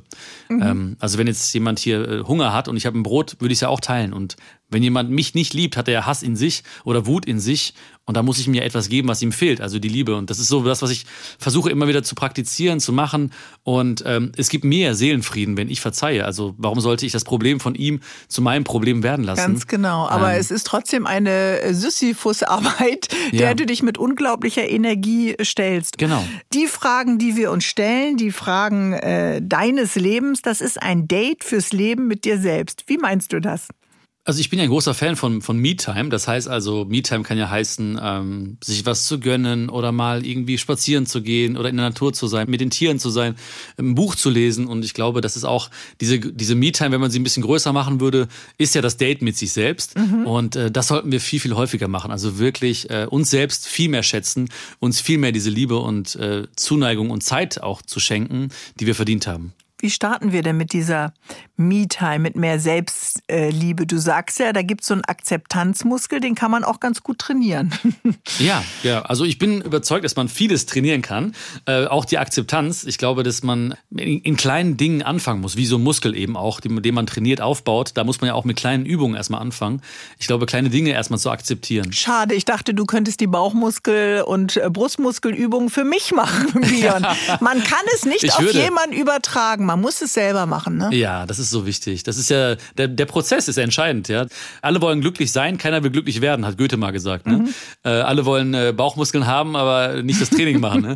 Speaker 3: Also wenn jetzt jemand hier Hunger hat und ich habe ein Brot, würde ich es ja auch teilen. Und wenn jemand mich nicht liebt, hat er ja Hass in sich oder Wut in sich. Und da muss ich ihm ja etwas geben, was ihm fehlt, also die Liebe. Und das ist so das, was ich versuche immer wieder zu praktizieren, zu machen. Und es gibt mir Seelenfrieden, wenn ich verzeihe. Also warum sollte ich das Problem von ihm zu meinem Problem werden lassen?
Speaker 2: Ganz genau. Aber es ist trotzdem eine Sisyphus-Arbeit, der du dich mit unglaublicher Energie stellst.
Speaker 3: Genau.
Speaker 2: Die Fragen, die wir uns stellen, die Fragen deines Lebens, das ist ein Date fürs Leben mit dir selbst. Wie meinst du das?
Speaker 3: Also ich bin ja ein großer Fan von Me-Time. Das heißt also, Me-Time kann ja heißen, sich was zu gönnen oder mal irgendwie spazieren zu gehen oder in der Natur zu sein, mit den Tieren zu sein, ein Buch zu lesen. Und ich glaube, das ist auch diese Me-Time, wenn man sie ein bisschen größer machen würde, ist ja das Date mit sich selbst. Und das sollten wir viel, viel häufiger machen. Also wirklich uns selbst viel mehr schätzen, uns viel mehr diese Liebe und Zuneigung und Zeit auch zu schenken, die wir verdient haben.
Speaker 2: Wie starten wir denn mit dieser Me-Time, mit mehr Selbstliebe? Du sagst ja, da gibt es so einen Akzeptanzmuskel, den kann man auch ganz gut trainieren.
Speaker 3: Ja, also ich bin überzeugt, dass man vieles trainieren kann. Auch die Akzeptanz. Ich glaube, dass man in kleinen Dingen anfangen muss, wie so ein Muskel eben auch, den man trainiert, aufbaut. Da muss man ja auch mit kleinen Übungen erstmal anfangen. Ich glaube, kleine Dinge erstmal zu akzeptieren.
Speaker 2: Schade, ich dachte, du könntest die Bauchmuskel- und Brustmuskelübungen für mich machen, Björn. Man kann es nicht auf jemanden übertragen. Man muss es selber machen, ne?
Speaker 3: Ja, das ist so wichtig. Das ist ja, der Prozess ist entscheidend, ja. Alle wollen glücklich sein, keiner will glücklich werden, hat Goethe mal gesagt, ne? Alle wollen Bauchmuskeln haben, aber nicht das Training machen, ne?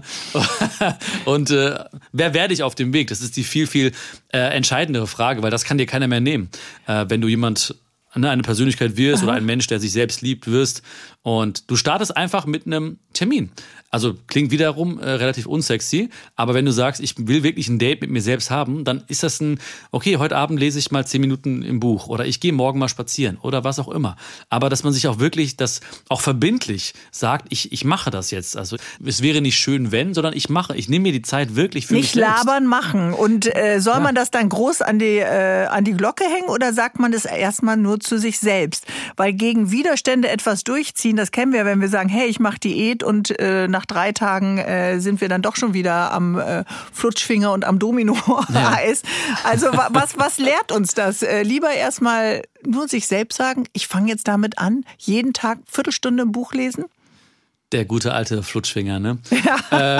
Speaker 3: Und wer werde ich auf dem Weg? Das ist die viel, viel entscheidendere Frage, weil das kann dir keiner mehr nehmen. Wenn du eine Persönlichkeit wirst oder ein Mensch, der sich selbst liebt, wirst und du startest einfach mit einem Termin. Also klingt wiederum relativ unsexy, aber wenn du sagst, ich will wirklich ein Date mit mir selbst haben, dann ist das okay, heute Abend lese ich mal 10 Minuten im Buch oder ich gehe morgen mal spazieren oder was auch immer. Aber dass man sich auch wirklich das auch verbindlich sagt, ich mache das jetzt. Also es wäre nicht schön, wenn, sondern ich nehme mir die Zeit wirklich für mich selbst.
Speaker 2: Nicht labern, machen. Und soll man das dann groß an die Glocke hängen oder sagt man das erstmal nur zu sich selbst? Weil gegen Widerstände etwas durchziehen, das kennen wir, wenn wir sagen, hey, ich mache Diät und nach 3 Tagen sind wir dann doch schon wieder am Flutschfinger und am Domino-Eis. Also was lehrt uns das? Lieber erstmal nur sich selbst sagen, ich fange jetzt damit an, jeden Tag Viertelstunde ein Buch lesen?
Speaker 3: Der gute alte Flutschfinger, ne?
Speaker 2: Ja.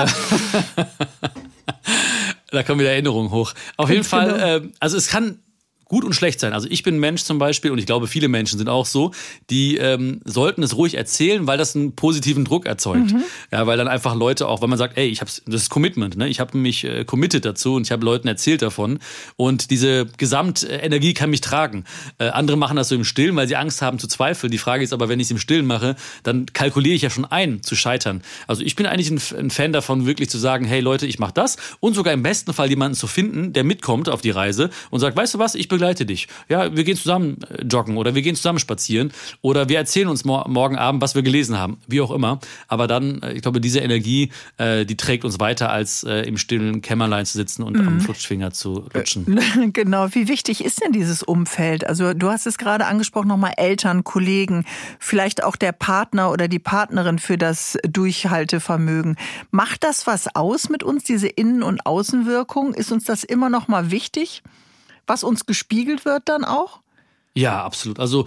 Speaker 3: Da kommen wieder Erinnerungen hoch. Auf jeden Fall, also es kann gut und schlecht sein. Also ich bin ein Mensch zum Beispiel und ich glaube, viele Menschen sind auch so, die sollten es ruhig erzählen, weil das einen positiven Druck erzeugt. Ja, weil dann einfach Leute auch, weil man sagt, ey, das ist Commitment, ne? Ich habe mich committed dazu und ich habe Leuten erzählt davon und diese Gesamtenergie kann mich tragen. Andere machen das so im Stillen, weil sie Angst haben zu zweifeln. Die Frage ist aber, wenn ich es im Stillen mache, dann kalkuliere ich ja schon ein, zu scheitern. Also ich bin eigentlich ein Fan davon, wirklich zu sagen, hey Leute, ich mache das und sogar im besten Fall jemanden zu finden, der mitkommt auf die Reise und sagt, weißt du was, ich begleite dich. Ja, wir gehen zusammen joggen oder wir gehen zusammen spazieren oder wir erzählen uns morgen Abend, was wir gelesen haben, wie auch immer. Aber dann, ich glaube, diese Energie, die trägt uns weiter, als im stillen Kämmerlein zu sitzen und am Flutschfinger zu lutschen.
Speaker 2: Genau. Wie wichtig ist denn dieses Umfeld? Also du hast es gerade angesprochen, nochmal Eltern, Kollegen, vielleicht auch der Partner oder die Partnerin für das Durchhaltevermögen. Macht das was aus mit uns, diese Innen- und Außenwirkung? Ist uns das immer noch mal wichtig? Was uns gespiegelt wird dann auch?
Speaker 3: Ja, absolut. Also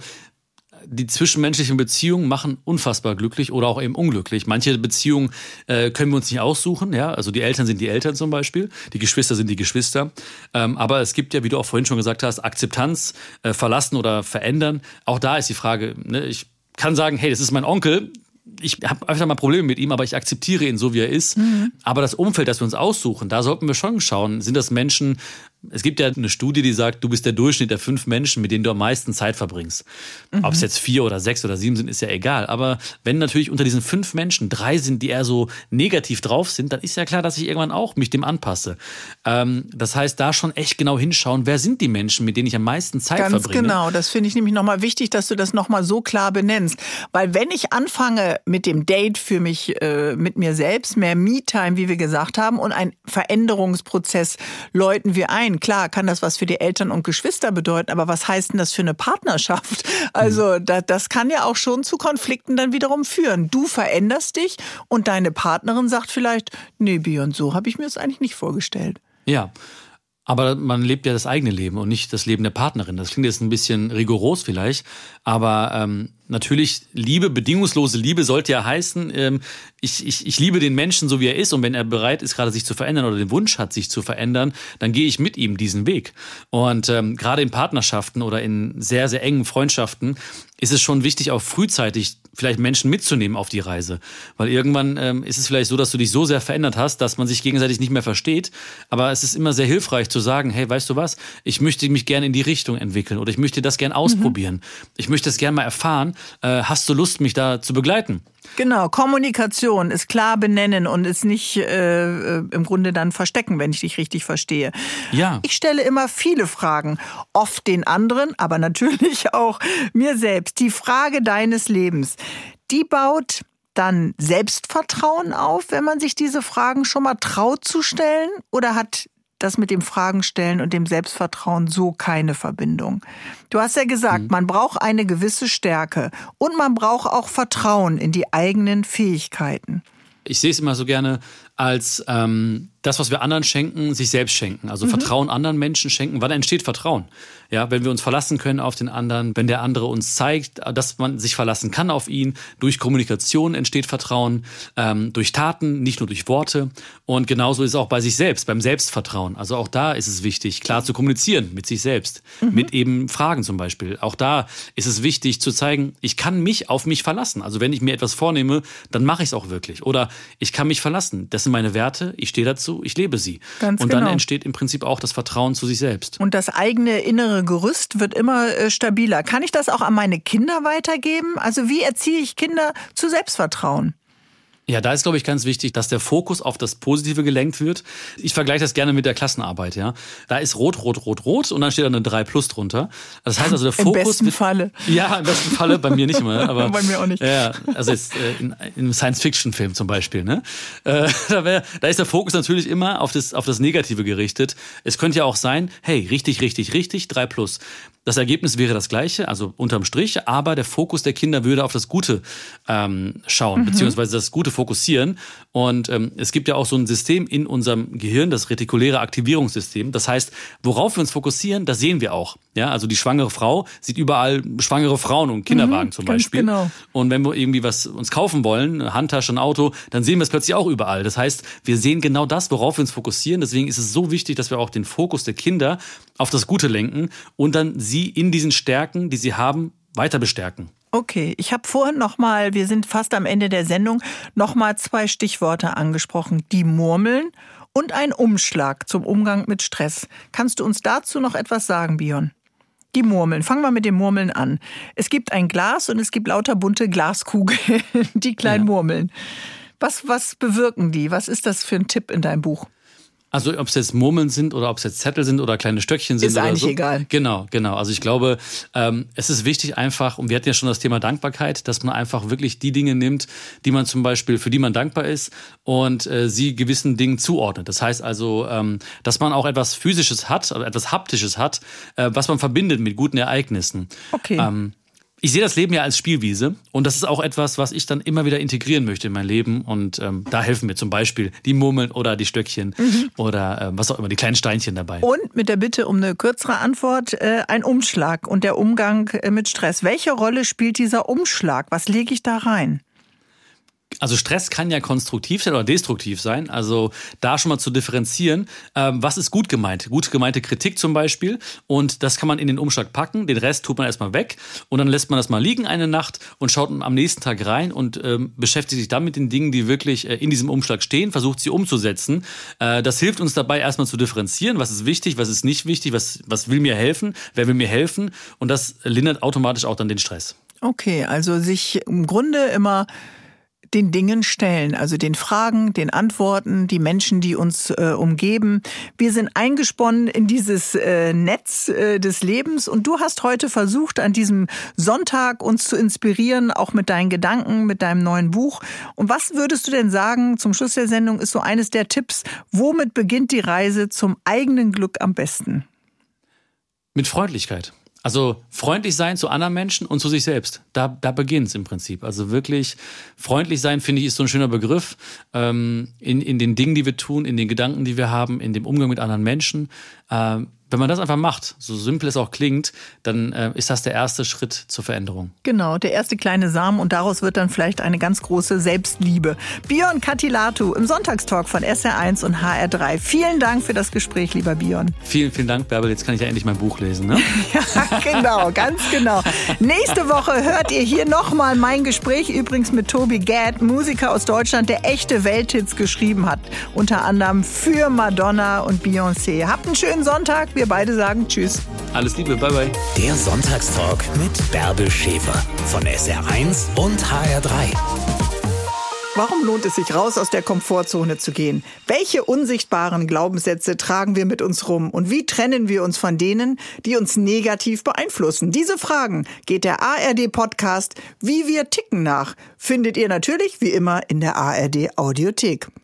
Speaker 3: die zwischenmenschlichen Beziehungen machen unfassbar glücklich oder auch eben unglücklich. Manche Beziehungen können wir uns nicht aussuchen. Ja? Also die Eltern sind die Eltern zum Beispiel, die Geschwister sind die Geschwister. Aber es gibt ja, wie du auch vorhin schon gesagt hast, Akzeptanz, verlassen oder verändern. Auch da ist die Frage, ne? Ich kann sagen, hey, das ist mein Onkel. Ich habe einfach mal Probleme mit ihm, aber ich akzeptiere ihn so, wie er ist. Aber das Umfeld, das wir uns aussuchen, da sollten wir schon schauen, sind das Menschen. Es gibt ja eine Studie, die sagt, du bist der Durchschnitt der 5 Menschen, mit denen du am meisten Zeit verbringst. Ob es jetzt 4 oder 6 oder 7 sind, ist ja egal. Aber wenn natürlich unter diesen 5 Menschen 3 sind, die eher so negativ drauf sind, dann ist ja klar, dass ich irgendwann auch mich dem anpasse. Das heißt, da schon echt genau hinschauen, wer sind die Menschen, mit denen ich am meisten Zeit verbringe.
Speaker 2: Ganz genau, das finde ich nämlich nochmal wichtig, dass du das nochmal so klar benennst. Weil wenn ich anfange mit dem Date für mich, mit mir selbst, mehr Me-Time, wie wir gesagt haben, und ein Veränderungsprozess läuten wir ein. Klar, kann das was für die Eltern und Geschwister bedeuten, aber was heißt denn das für eine Partnerschaft? Also das kann ja auch schon zu Konflikten dann wiederum führen. Du veränderst dich und deine Partnerin sagt vielleicht, nee, Björn, so habe ich mir das eigentlich nicht vorgestellt.
Speaker 3: Ja, aber man lebt ja das eigene Leben und nicht das Leben der Partnerin. Das klingt jetzt ein bisschen rigoros vielleicht, aber natürlich Liebe, bedingungslose Liebe sollte ja heißen, ich liebe den Menschen so, wie er ist, und wenn er bereit ist, gerade sich zu verändern oder den Wunsch hat, sich zu verändern, dann gehe ich mit ihm diesen Weg. Und gerade in Partnerschaften oder in sehr, sehr engen Freundschaften ist es schon wichtig, auch frühzeitig vielleicht Menschen mitzunehmen auf die Reise. Weil irgendwann ist es vielleicht so, dass du dich so sehr verändert hast, dass man sich gegenseitig nicht mehr versteht. Aber es ist immer sehr hilfreich zu sagen, hey, weißt du was, ich möchte mich gerne in die Richtung entwickeln oder ich möchte das gerne ausprobieren. Ich möchte das gerne mal erfahren. Hast du Lust, mich da zu begleiten?
Speaker 2: Genau, Kommunikation ist klar benennen und ist nicht im Grunde dann verstecken, wenn ich dich richtig verstehe.
Speaker 3: Ja.
Speaker 2: Ich stelle immer viele Fragen, oft den anderen, aber natürlich auch mir selbst. Die Frage deines Lebens, die baut dann Selbstvertrauen auf, wenn man sich diese Fragen schon mal traut zu stellen, oder hat das mit dem Fragenstellen und dem Selbstvertrauen so keine Verbindung? Du hast ja gesagt, man braucht eine gewisse Stärke und man braucht auch Vertrauen in die eigenen Fähigkeiten.
Speaker 3: Ich sehe es immer so gerne als das, was wir anderen schenken, sich selbst schenken. Also Vertrauen anderen Menschen schenken. Wann entsteht Vertrauen? Ja, wenn wir uns verlassen können auf den anderen, wenn der andere uns zeigt, dass man sich verlassen kann auf ihn. Durch Kommunikation entsteht Vertrauen, durch Taten, nicht nur durch Worte. Und genauso ist es auch bei sich selbst, beim Selbstvertrauen. Also auch da ist es wichtig, klar zu kommunizieren mit sich selbst. Mit eben Fragen zum Beispiel. Auch da ist es wichtig zu zeigen, ich kann mich auf mich verlassen. Also wenn ich mir etwas vornehme, dann mache ich es auch wirklich. Oder ich kann mich verlassen. Das sind meine Werte, ich stehe dazu, ich lebe sie.
Speaker 2: Ganz
Speaker 3: und dann
Speaker 2: genau.
Speaker 3: entsteht im Prinzip auch das Vertrauen zu sich selbst.
Speaker 2: Und das eigene innere Gerüst wird immer stabiler. Kann ich das auch an meine Kinder weitergeben? Also wie erziehe ich Kinder zu Selbstvertrauen?
Speaker 3: Ja, da ist, glaube ich, ganz wichtig, dass der Fokus auf das Positive gelenkt wird. Ich vergleiche das gerne mit der Klassenarbeit, ja. Da ist rot, rot, rot, rot und dann steht da eine 3+ drunter. Das heißt also, der Fokus...
Speaker 2: Im besten Falle.
Speaker 3: Ja, im besten Falle, bei mir nicht immer. Aber,
Speaker 2: bei mir auch nicht.
Speaker 3: Ja, also jetzt in einem Science-Fiction-Film zum Beispiel, ne? Da ist der Fokus natürlich immer auf das Negative gerichtet. Es könnte ja auch sein, hey, richtig, richtig, richtig, 3+. Das Ergebnis wäre das gleiche, also unterm Strich, aber der Fokus der Kinder würde auf das Gute schauen, beziehungsweise das Gute fokussieren. Und es gibt ja auch so ein System in unserem Gehirn, das retikuläre Aktivierungssystem. Das heißt, worauf wir uns fokussieren, das sehen wir auch. Ja, also die schwangere Frau sieht überall schwangere Frauen und Kinderwagen zum Beispiel.
Speaker 2: Genau.
Speaker 3: Und wenn wir irgendwie was uns kaufen wollen, eine Handtasche, ein Auto, dann sehen wir es plötzlich auch überall. Das heißt, wir sehen genau das, worauf wir uns fokussieren. Deswegen ist es so wichtig, dass wir auch den Fokus der Kinder auf das Gute lenken und dann sie in diesen Stärken, die sie haben, weiter bestärken.
Speaker 2: Okay, ich habe vorhin nochmal, wir sind fast am Ende der Sendung, nochmal 2 Stichworte angesprochen. Die Murmeln und ein Umschlag zum Umgang mit Stress. Kannst du uns dazu noch etwas sagen, Björn? Die Murmeln. Fangen wir mit den Murmeln an. Es gibt ein Glas und es gibt lauter bunte Glaskugeln, die kleinen Murmeln. Was bewirken die? Was ist das für ein Tipp in deinem Buch?
Speaker 3: Also ob es jetzt Murmeln sind oder ob es jetzt Zettel sind oder kleine Stöckchen sind.
Speaker 2: Ist
Speaker 3: oder
Speaker 2: eigentlich
Speaker 3: so.
Speaker 2: Egal.
Speaker 3: Genau. Also ich glaube, es ist wichtig einfach, und wir hatten ja schon das Thema Dankbarkeit, dass man einfach wirklich die Dinge nimmt, die man zum Beispiel, für die man dankbar ist und sie gewissen Dingen zuordnet. Das heißt also, dass man auch etwas Physisches hat oder etwas Haptisches hat, was man verbindet mit guten Ereignissen.
Speaker 2: Okay.
Speaker 3: Ich sehe das Leben ja als Spielwiese und das ist auch etwas, was ich dann immer wieder integrieren möchte in mein Leben und da helfen mir zum Beispiel die Murmeln oder die Stöckchen oder was auch immer, die kleinen Steinchen dabei.
Speaker 2: Und mit der Bitte um eine kürzere Antwort, ein Umschlag und der Umgang mit Stress. Welche Rolle spielt dieser Umschlag? Was lege ich da rein?
Speaker 3: Also Stress kann ja konstruktiv sein oder destruktiv sein. Also da schon mal zu differenzieren, was ist gut gemeint? Gut gemeinte Kritik zum Beispiel. Und das kann man in den Umschlag packen. Den Rest tut man erstmal weg. Und dann lässt man das mal liegen eine Nacht und schaut am nächsten Tag rein und beschäftigt sich dann mit den Dingen, die wirklich in diesem Umschlag stehen, versucht sie umzusetzen. Das hilft uns dabei erstmal zu differenzieren. Was ist wichtig, was ist nicht wichtig, was will mir helfen, wer will mir helfen. Und das lindert automatisch auch dann den Stress.
Speaker 2: Okay, also sich im Grunde immer den Dingen stellen, also den Fragen, den Antworten, die Menschen, die uns umgeben. Wir sind eingesponnen in dieses Netz des Lebens und du hast heute versucht, an diesem Sonntag uns zu inspirieren, auch mit deinen Gedanken, mit deinem neuen Buch. Und was würdest du denn sagen, zum Schluss der Sendung ist so eines der Tipps, womit beginnt die Reise zum eigenen Glück am besten?
Speaker 3: Mit Freundlichkeit. Also freundlich sein zu anderen Menschen und zu sich selbst. Da beginnt es im Prinzip. Also wirklich freundlich sein, finde ich, ist so ein schöner Begriff. In den Dingen, die wir tun, in den Gedanken, die wir haben, in dem Umgang mit anderen Menschen. Wenn man das einfach macht, so simpel es auch klingt, dann ist das der erste Schritt zur Veränderung.
Speaker 2: Genau, der erste kleine Samen und daraus wird dann vielleicht eine ganz große Selbstliebe. Björn Kattilatu im Sonntagstalk von SR1 und HR3. Vielen Dank für das Gespräch, lieber Björn.
Speaker 3: Vielen, vielen Dank, Bärbel. Jetzt kann ich ja endlich mein Buch lesen, ne?
Speaker 2: Ja, genau, ganz genau. Nächste Woche hört ihr hier nochmal mein Gespräch, übrigens mit Tobi Gad, Musiker aus Deutschland, der echte Welthits geschrieben hat. Unter anderem für Madonna und Beyoncé. Habt einen schönen Sonntag. Wir beide sagen Tschüss.
Speaker 3: Alles Liebe, bye bye.
Speaker 1: Der Sonntagstalk mit Bärbel Schäfer von SR1 und HR3.
Speaker 2: Warum lohnt es sich, raus aus der Komfortzone zu gehen? Welche unsichtbaren Glaubenssätze tragen wir mit uns rum? Und wie trennen wir uns von denen, die uns negativ beeinflussen? Diese Fragen geht der ARD-Podcast Wie wir ticken nach. Findet ihr natürlich wie immer in der ARD-Audiothek.